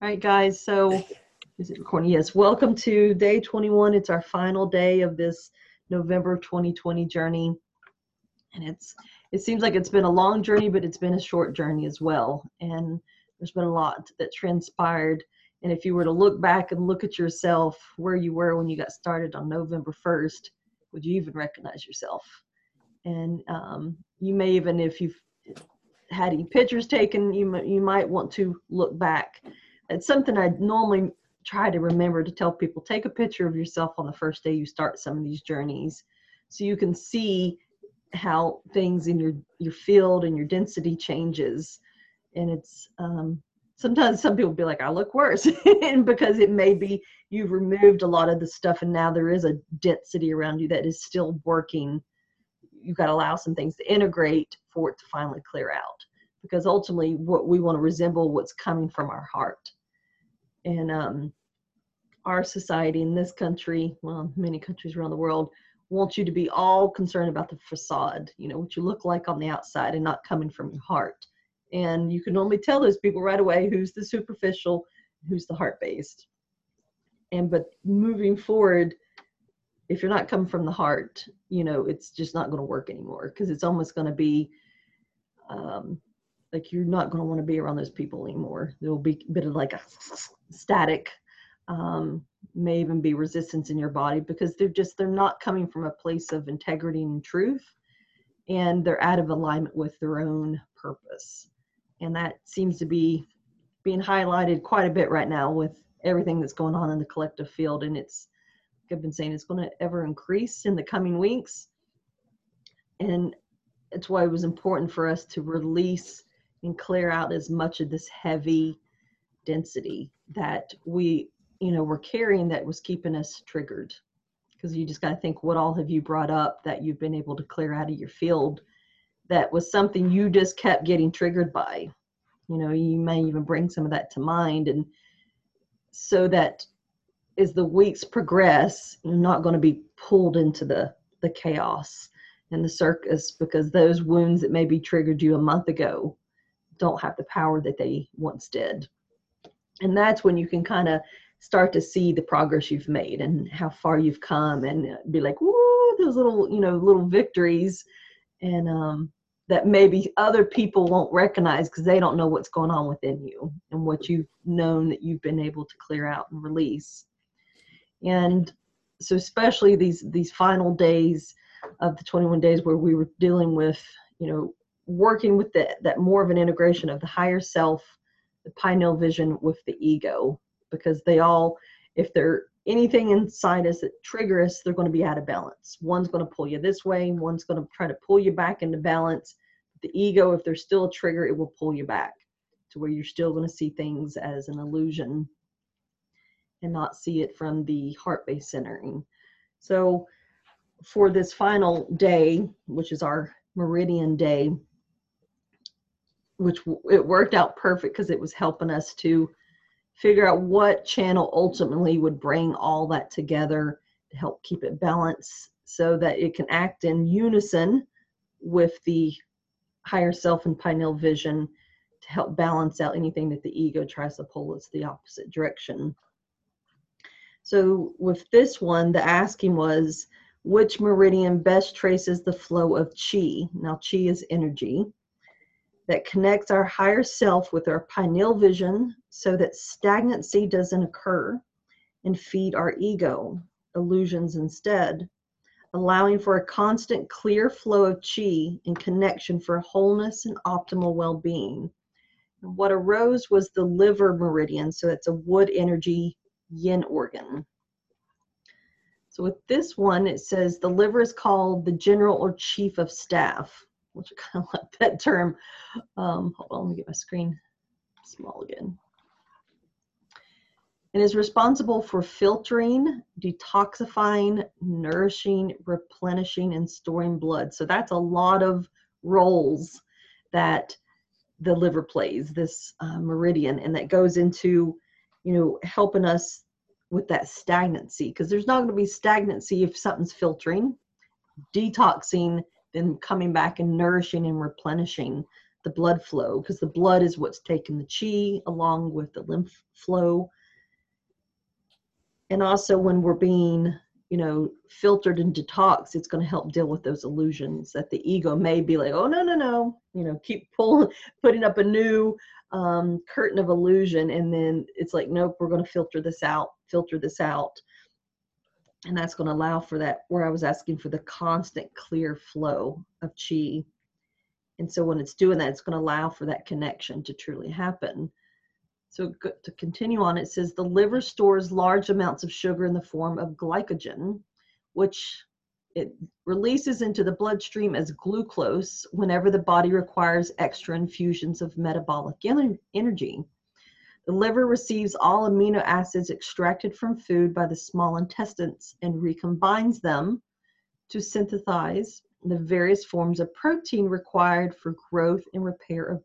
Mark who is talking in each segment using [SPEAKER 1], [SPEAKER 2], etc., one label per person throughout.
[SPEAKER 1] All right, guys. So, is it recording? Yes. Welcome to day 21. It's our final day of this November 2020 journey, and it seems like it's been a long journey, but it's been a short journey as well. And there's been a lot that transpired. And if you were to look back and look at yourself, where you were when you got started on November 1st, would you even recognize yourself? And you may even, if you've had any pictures taken, you might want to look back. It's something I normally try to remember to tell people: take a picture of yourself on the first day you start some of these journeys, so you can see how things in your field and your density changes. And it's sometimes some people be like, I look worse, and because it may be you've removed a lot of the stuff and now there is a density around you that is still working. You've got to allow some things to integrate for it to finally clear out, because ultimately what we want to resemble what's coming from our heart. And our society in this country, well, many countries around the world, want you to be all concerned about the facade, what you look like on the outside and not coming from your heart. And you can normally tell those people right away who's the superficial, who's the heart-based. But moving forward, if you're not coming from the heart, it's just not going to work anymore, because it's almost going to be like you're not going to want to be around those people anymore. There will be a bit of like a static, may even be resistance in your body, because they're not coming from a place of integrity and truth, and they're out of alignment with their own purpose. And that seems to be being highlighted quite a bit right now with everything that's going on in the collective field. And it's, I've been saying, it's going to ever increase in the coming weeks. And it's why it was important for us to release and clear out as much of this heavy density that we, were carrying, that was keeping us triggered. Because you just got to think, what all have you brought up that you've been able to clear out of your field that was something you just kept getting triggered by? You may even bring some of that to mind. And so that as the weeks progress, you're not going to be pulled into the chaos and the circus, because those wounds that maybe triggered you a month ago don't have the power that they once did. And that's when you can kind of start to see the progress you've made and how far you've come, and be like, woo, those little victories. And that maybe other people won't recognize, because they don't know what's going on within you and what you've known that you've been able to clear out and release. And so especially these final days of the 21 days, where we were dealing with, working with that more of an integration of the higher self, the pineal vision with the ego, because they all, if they're anything inside us that trigger us, they're going to be out of balance. One's going to pull you this way, one's going to try to pull you back into balance. The ego, if there's still a trigger, it will pull you back to where you're still going to see things as an illusion and not see it from the heart-based centering. So for this final day, which is our meridian day, which it worked out perfect, because it was helping us to figure out what channel ultimately would bring all that together to help keep it balanced, so that it can act in unison with the higher self and pineal vision to help balance out anything that the ego tries to pull us the opposite direction. So with this one, the asking was, which meridian best traces the flow of chi? Now, chi is energy that connects our higher self with our pineal vision, so that stagnancy doesn't occur and feed our ego illusions instead, allowing for a constant clear flow of chi and connection for wholeness and optimal well-being. And what arose was the liver meridian, so it's a wood energy yin organ. So with this one, it says the liver is called the general or chief of staff, which I kind of like that term. Hold on, let me get my screen small again. And is responsible for filtering, detoxifying, nourishing, replenishing, and storing blood. So that's a lot of roles that the liver plays, this meridian, and that goes into, helping us with that stagnancy, because there's not going to be stagnancy if something's filtering, detoxing, then coming back and nourishing and replenishing the blood flow, because the blood is what's taking the chi along with the lymph flow. And also when we're being, you know, filtered and detoxed, it's going to help deal with those illusions that the ego may be like, oh, no, no, no, you know, keep putting up a new curtain of illusion. And then it's like, nope, we're going to filter this out. And that's going to allow for that, where I was asking for the constant clear flow of chi. And so when it's doing that, it's going to allow for that connection to truly happen. So to continue on, it says the liver stores large amounts of sugar in the form of glycogen, which it releases into the bloodstream as glucose whenever the body requires extra infusions of metabolic energy. The liver receives all amino acids extracted from food by the small intestines and recombines them to synthesize the various forms of protein required for growth and repair of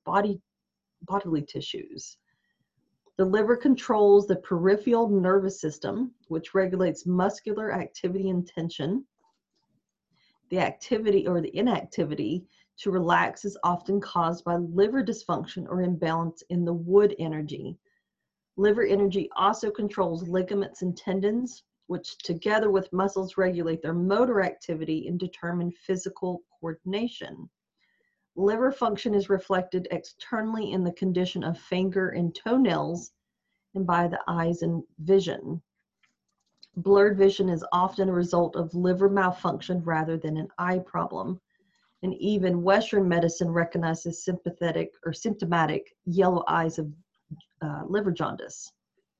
[SPEAKER 1] bodily tissues. The liver controls the peripheral nervous system, which regulates muscular activity and tension. The activity or the inactivity to relax is often caused by liver dysfunction or imbalance in the wood energy. Liver energy also controls ligaments and tendons, which together with muscles regulate their motor activity and determine physical coordination. Liver function is reflected externally in the condition of finger and toenails and by the eyes and vision. Blurred vision is often a result of liver malfunction rather than an eye problem. And even Western medicine recognizes symptomatic yellow eyes of liver jaundice.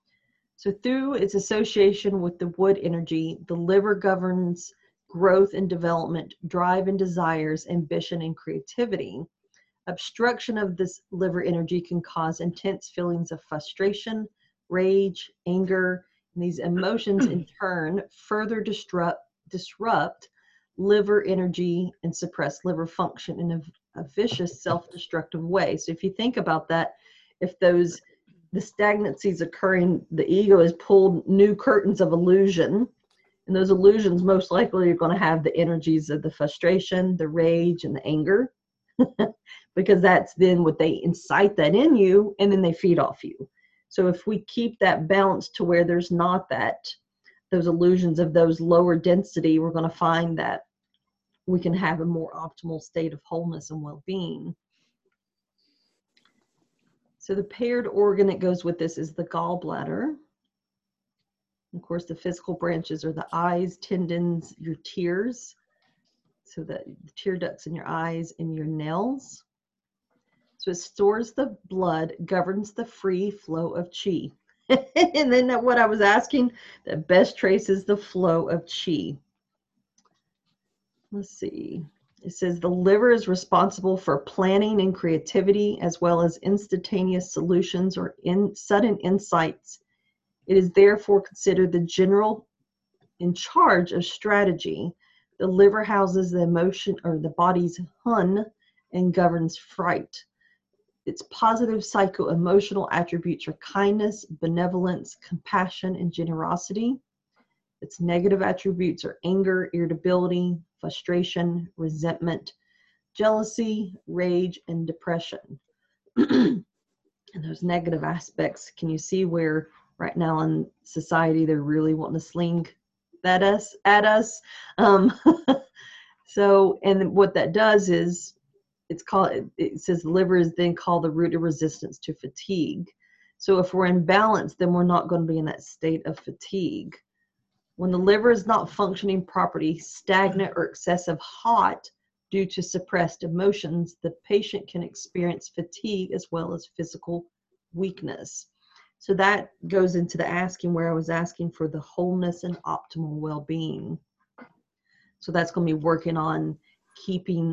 [SPEAKER 1] So through its association with the wood energy, the liver governs growth and development, drive and desires, ambition and creativity. Obstruction of this liver energy can cause intense feelings of frustration, rage, anger, and these emotions in turn further disrupt liver energy and suppress liver function in a vicious self-destructive way. So if you think about that, if the stagnancy is occurring, the ego has pulled new curtains of illusion, and those illusions most likely are going to have the energies of the frustration, the rage, and the anger, because that's then what they incite that in you, and then they feed off you. So if we keep that balance to where there's not those illusions of those lower density, we're going to find that we can have a more optimal state of wholeness and well-being. So the paired organ that goes with this is the gallbladder. Of course, the physical branches are the eyes, tendons, your tears. So the tear ducts in your eyes and your nails. So it stores the blood, governs the free flow of chi. And then what I was asking, that best traces the flow of chi. Let's see. It says the liver is responsible for planning and creativity, as well as instantaneous solutions or sudden insights. It is therefore considered the general in charge of strategy. The liver houses the emotion or the body's hun and governs fright. Its positive psycho-emotional attributes are kindness, benevolence, compassion, and generosity. Its negative attributes are anger, irritability, frustration, resentment, jealousy, rage, and depression. And those negative aspects, can you see where right now in society they're really wanting to sling that at us? So, and what that does is it says the liver is then called the root of resistance to fatigue. So if we're in balance, then we're not going to be in that state of fatigue. When the liver is not functioning properly, stagnant or excessive hot due to suppressed emotions, the patient can experience fatigue as well as physical weakness. So that goes into the asking where I was asking for the wholeness and optimal well-being. So that's going to be working on keeping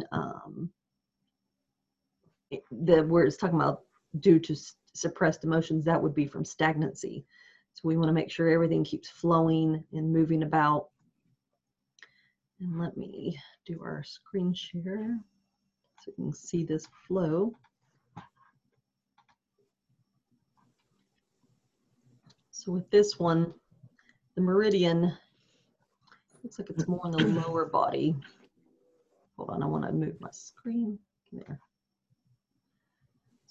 [SPEAKER 1] where it's talking about due to suppressed emotions, that would be from stagnancy. So we want to make sure everything keeps flowing and moving about. And let me do our screen share so you can see this flow. So with this one, the meridian looks like it's more in the lower body. Hold on, I want to move my screen. There.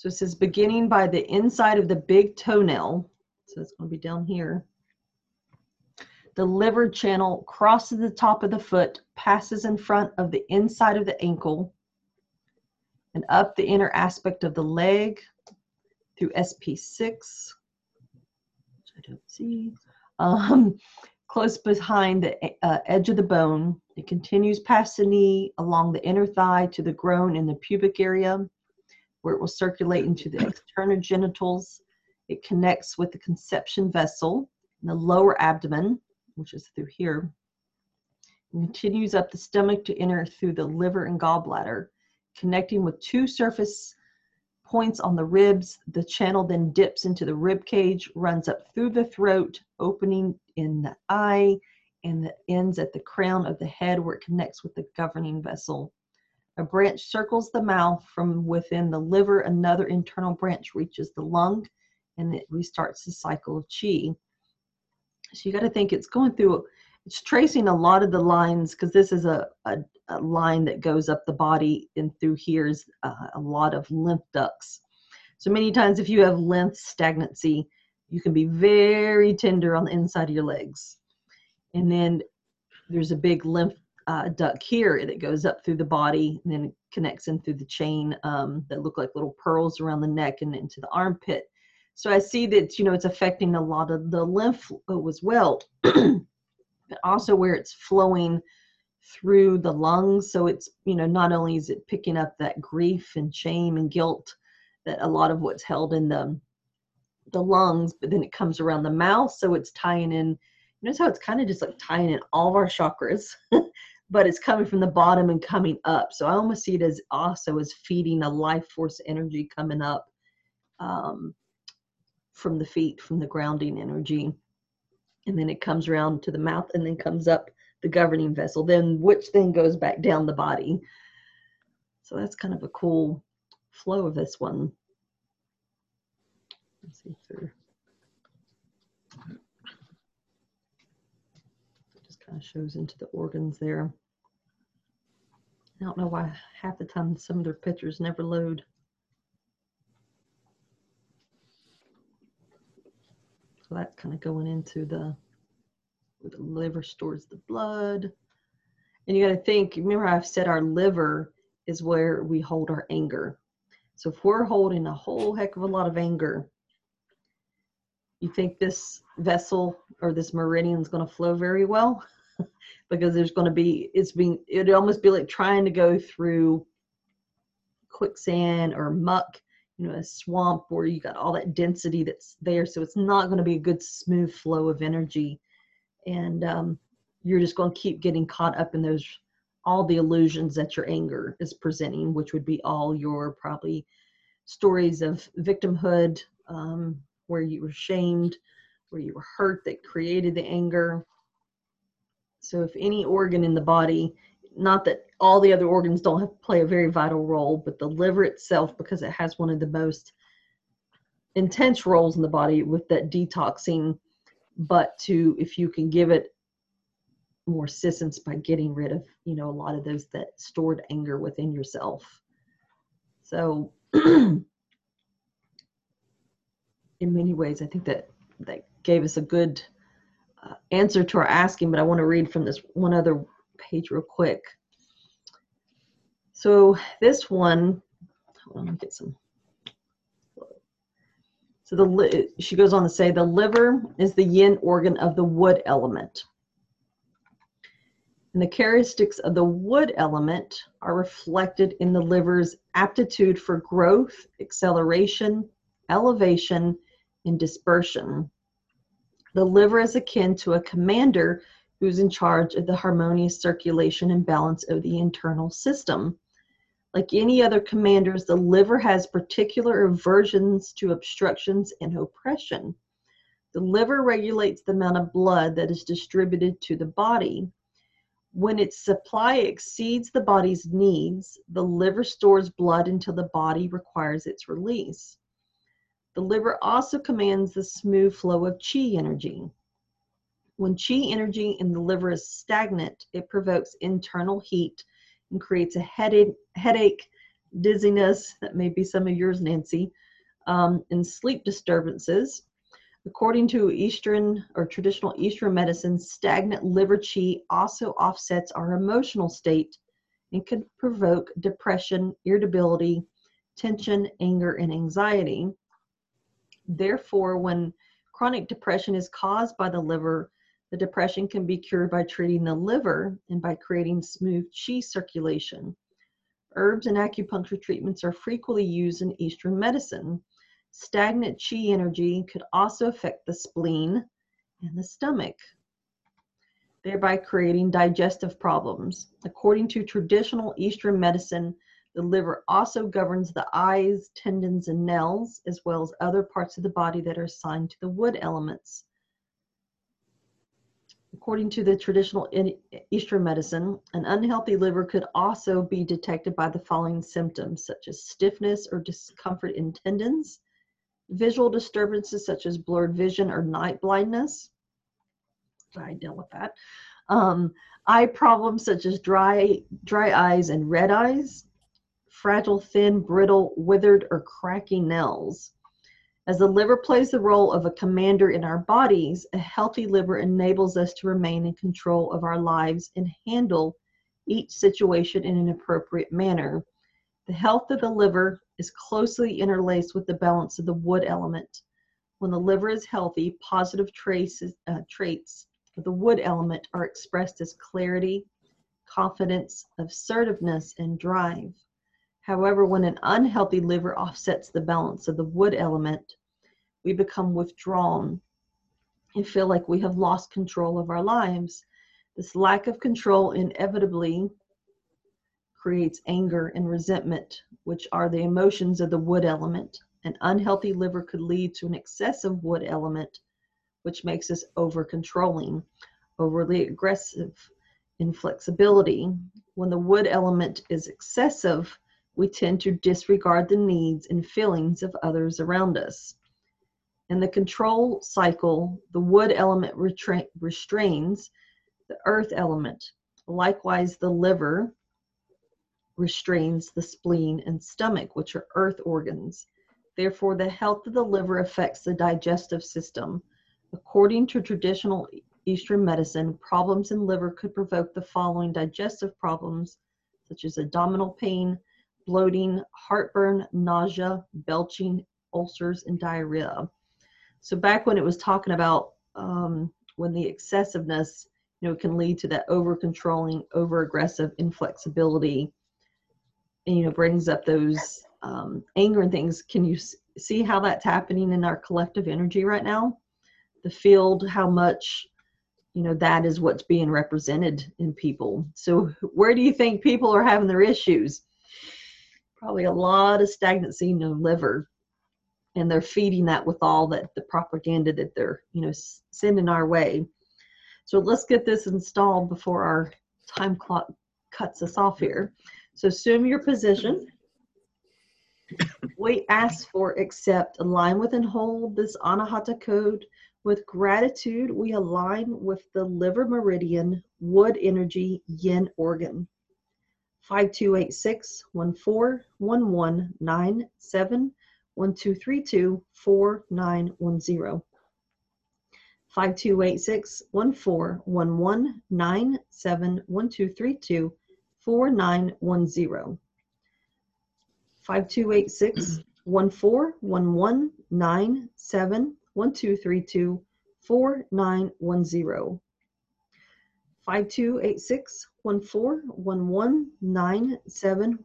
[SPEAKER 1] So it says beginning by the inside of the big toenail, so it's going to be down here. The liver channel crosses the top of the foot, passes in front of the inside of the ankle, and up the inner aspect of the leg through SP6, which I don't see, close behind the edge of the bone. It continues past the knee, along the inner thigh to the groin in the pubic area, where it will circulate into the external genitals. It connects with the conception vessel in the lower abdomen, which is through here, and continues up the stomach to enter through the liver and gallbladder, connecting with two surface points on the ribs. The channel then dips into the rib cage, runs up through the throat, opening in the eye, and ends at the crown of the head where it connects with the governing vessel. A branch circles the mouth from within the liver. Another internal branch reaches the lung, and it restarts the cycle of chi. So you got to think it's going through, it's tracing a lot of the lines, because this is a line that goes up the body, and through here is a lot of lymph ducts. So many times if you have lymph stagnancy, you can be very tender on the inside of your legs. And then there's a big lymph duct here that goes up through the body, and then it connects in through the chain that look like little pearls around the neck and into the armpit. So I see that, you know, it's affecting a lot of the lymph flow as well, but also where it's flowing through the lungs. So it's, you know, not only is it picking up that grief and shame and guilt, that a lot of what's held in the lungs, but then it comes around the mouth. So it's tying in, notice how it's kind of just like tying in all of our chakras, but it's coming from the bottom and coming up. So I almost see it as also as feeding a life force energy coming up from the feet, from the grounding energy. And then it comes around to the mouth and then comes up the governing vessel, then which then goes back down the body. So that's kind of a cool flow of this one. Let's see through. It just kind of shows into the organs there. I don't know why half the time some of their pictures never load. So that's kind of going into where the liver stores the blood. And you got to think, remember I've said our liver is where we hold our anger. So if we're holding a whole heck of a lot of anger, you think this vessel or this meridian is going to flow very well? Because there's going to be, it'd almost be like trying to go through quicksand or muck, you know, a swamp where you got all that density that's there. So it's not going to be a good smooth flow of energy. And you're just going to keep getting caught up in those, all the illusions that your anger is presenting, which would be all your probably stories of victimhood, where you were shamed, where you were hurt that created the anger. So if any organ in the body, not that all the other organs don't have to play a very vital role, but the liver itself, because it has one of the most intense roles in the body with that detoxing, but if you can give it more assistance by getting rid of, you know, a lot of those that stored anger within yourself. So in many ways, I think that gave us a good answer to our asking, but I want to read from this one other page real quick. So this one, hold on, let me get some. So she goes on to say, the liver is the yin organ of the wood element. And the characteristics of the wood element are reflected in the liver's aptitude for growth, acceleration, elevation, and dispersion. The liver is akin to a commander who's in charge of the harmonious circulation and balance of the internal system. Like any other commanders, the liver has particular aversions to obstructions and oppression. The liver regulates the amount of blood that is distributed to the body. When its supply exceeds the body's needs, the liver stores blood until the body requires its release. The liver also commands the smooth flow of chi energy. When chi energy in the liver is stagnant, it provokes internal heat and creates a headache, dizziness, that may be some of yours, Nancy, and sleep disturbances. According to Eastern or traditional Eastern medicine, stagnant liver qi also offsets our emotional state and can provoke depression, irritability, tension, anger, and anxiety. Therefore, when chronic depression is caused by the liver, the depression can be cured by treating the liver and by creating smooth qi circulation. Herbs and acupuncture treatments are frequently used in Eastern medicine. Stagnant qi energy could also affect the spleen and the stomach, thereby creating digestive problems. According to traditional Eastern medicine, the liver also governs the eyes, tendons, and nails, as well as other parts of the body that are assigned to the wood elements. According to the traditional Eastern medicine, an unhealthy liver could also be detected by the following symptoms, such as stiffness or discomfort in tendons, visual disturbances such as blurred vision or night blindness. I dealt with that. Eye problems such as dry eyes and red eyes, fragile, thin, brittle, withered, or cracking nails. As the liver plays the role of a commander in our bodies, a healthy liver enables us to remain in control of our lives and handle each situation in an appropriate manner. The health of the liver is closely interlaced with the balance of the wood element. When the liver is healthy, positive traits of the wood element are expressed as clarity, confidence, assertiveness, and drive. However, when an unhealthy liver offsets the balance of the wood element, we become withdrawn and feel like we have lost control of our lives. This lack of control inevitably creates anger and resentment, which are the emotions of the wood element. An unhealthy liver could lead to an excessive wood element, which makes us over-controlling, overly aggressive, inflexibility. When the wood element is excessive, we tend to disregard the needs and feelings of others around us. In the control cycle, the wood element restrains the earth element. Likewise, the liver restrains the spleen and stomach, which are earth organs. Therefore, the health of the liver affects the digestive system. According to traditional Eastern medicine, problems in liver could provoke the following digestive problems, such as abdominal pain, bloating, heartburn, nausea, belching, ulcers, and diarrhea. So back when it was talking about when the excessiveness, can lead to that over-controlling, over-aggressive inflexibility, and, brings up those anger and things. Can you see how that's happening in our collective energy right now? The field, how much, that is what's being represented in people. So where do you think people are having their issues? Probably a lot of stagnancy in the liver. And they're feeding that with all that the propaganda that they're sending our way. So let's get this installed before our time clock cuts us off here. So assume your position. We ask for, accept, align with, and hold this Anahata code. With gratitude, we align with the liver meridian, wood energy, yin organ. 5286-141197 1232-4910. 5286-141197 1232-4910. 5286-141197 1232-4910. 5286-141197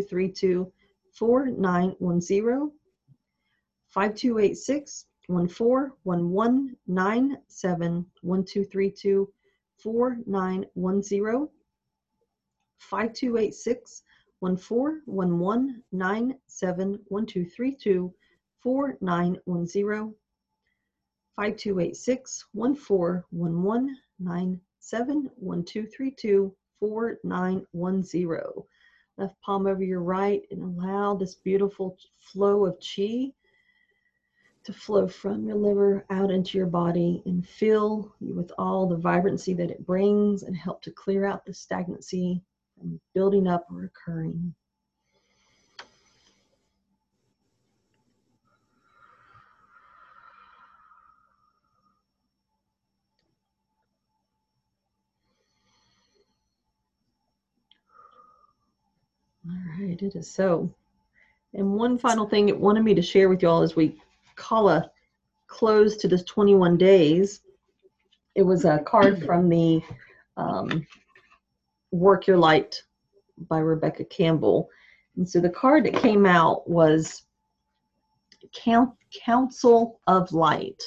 [SPEAKER 1] 1232-4910. 5286-141197 1232-4910. 5286-141197 1232-4910. 5286-141197 Left palm over your right, and allow this beautiful flow of chi to flow from your liver out into your body and fill you with all the vibrancy that it brings and help to clear out the stagnancy from building up or occurring. All right, it is so. And one final thing it wanted me to share with y'all as we call a close to this 21 days. It was a card from the Work Your Light by Rebecca Campbell. And so the card that came out was Council of Light.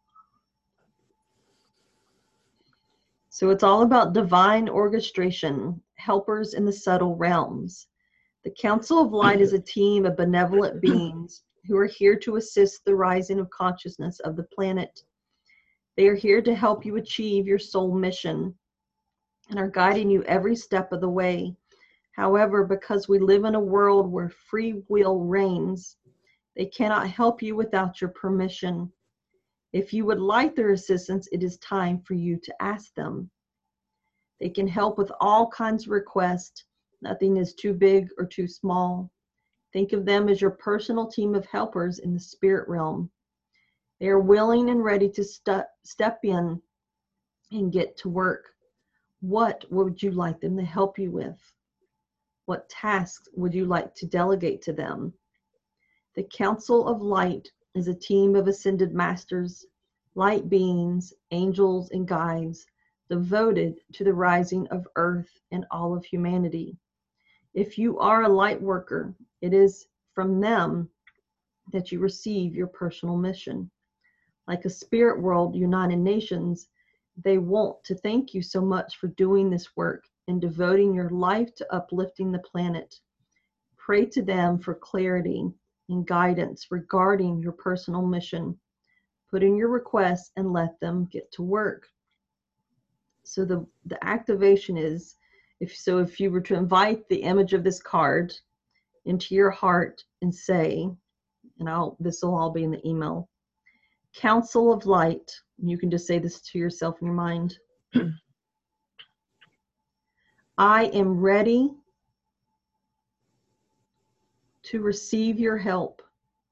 [SPEAKER 1] So it's all about divine orchestration, helpers in the subtle realms. The Council of Light is a team of benevolent beings who are here to assist the rising of consciousness of the planet. They are here to help you achieve your soul mission and are guiding you every step of the way. However, because we live in a world where free will reigns, they cannot help you without your permission. If you would like their assistance, it is time for you to ask them. They can help with all kinds of requests. Nothing is too big or too small. Think of them as your personal team of helpers in the spirit realm. They are willing and ready to step in and get to work. What would you like them to help you with? What tasks would you like to delegate to them? The Council of Light is a team of ascended masters, light beings, angels, and guides devoted to the rising of Earth and all of humanity. If you are a light worker, it is from them that you receive your personal mission. Like a spirit world United Nations, they want to thank you so much for doing this work and devoting your life to uplifting the planet. Pray to them for clarity and guidance regarding your personal mission. Put in your requests and let them get to work. So the activation is, if you were to invite the image of this card into your heart and say, and this will all be in the email, Council of Light, you can just say this to yourself in your mind. I am ready to receive your help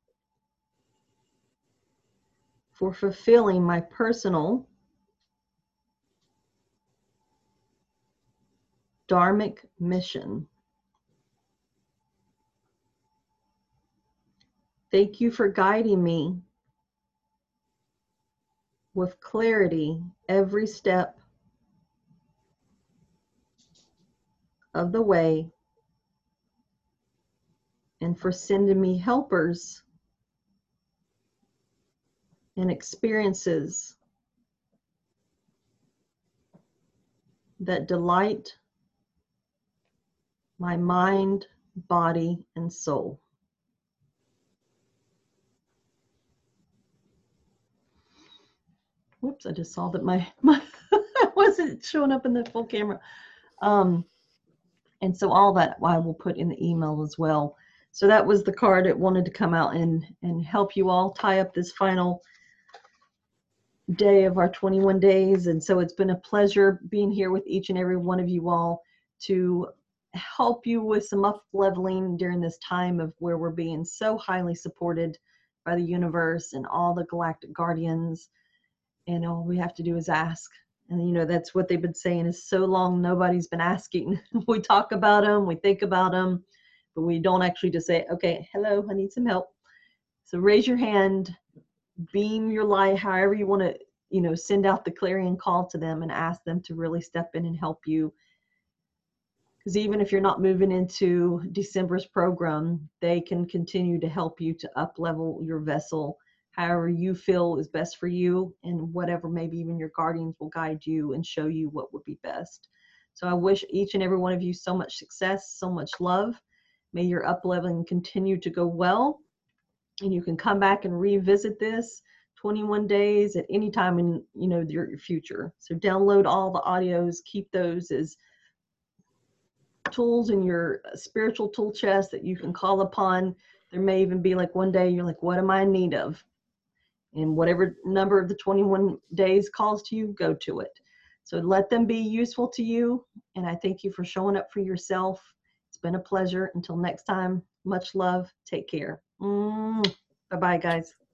[SPEAKER 1] for fulfilling my personal dharmic mission. Thank you for guiding me with clarity every step of the way and for sending me helpers and experiences that delight my mind, body, and soul. Whoops, I just saw that my wasn't showing up in the full camera. And so all that I will put in the email as well. So that was the card that wanted to come out and help you all tie up this final day of our 21 days. And so it's been a pleasure being here with each and every one of you all to help you with some up leveling during this time of where we're being so highly supported by the universe and all the galactic guardians. And all we have to do is ask. And that's what they've been saying is so long nobody's been asking. We talk about them, we think about them, but we don't actually just say, okay, hello, I need some help. So raise your hand, beam your light, however you want to, send out the clarion call to them and ask them to really step in and help you. Because even if you're not moving into December's program, they can continue to help you to up level your vessel however you feel is best for you, and whatever maybe even your guardians will guide you and show you what would be best. So I wish each and every one of you so much success, so much love. May your up leveling continue to go well, and you can come back and revisit this 21 days at any time in your future. So download all the audios, keep those as tools in your spiritual tool chest that you can call upon. There may even be like one day you're like, what am I in need of? And whatever number of the 21 days calls to you, go to it. So let them be useful to you. And I thank you for showing up for yourself. It's been a pleasure. Until next time, much love. Take care. Bye-bye, guys.